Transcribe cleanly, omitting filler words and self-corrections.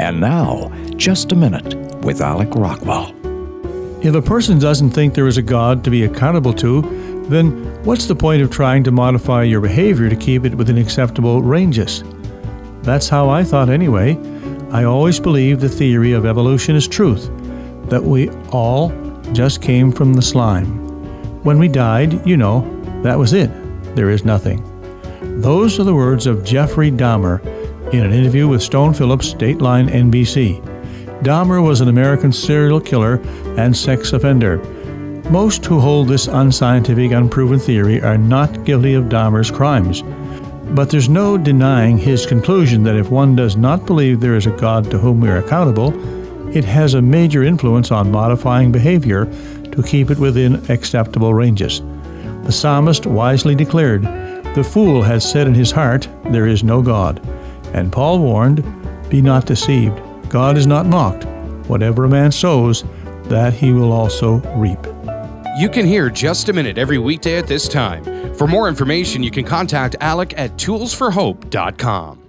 And now, Just a Minute with Alec Rockwell. If a person doesn't think there is a God to be accountable to, then what's the point of trying to modify your behavior to keep it within acceptable ranges? That's how I thought anyway. I always believed the theory of evolution is truth, that we all just came from the slime. When we died, that was it. There is nothing. Those are the words of Jeffrey Dahmer in an interview with Stone Phillips, Dateline NBC. Dahmer was an American serial killer and sex offender. Most who hold this unscientific, unproven theory are not guilty of Dahmer's crimes. But there's no denying his conclusion that if one does not believe there is a God to whom we are accountable, it has a major influence on modifying behavior to keep it within acceptable ranges. The psalmist wisely declared, "The fool has said in his heart, there is no God." And Paul warned, "Be not deceived. God is not mocked. Whatever a man sows, that he will also reap." You can hear Just a Minute every weekday at this time. For more information, you can contact Alec at toolsforhope.com.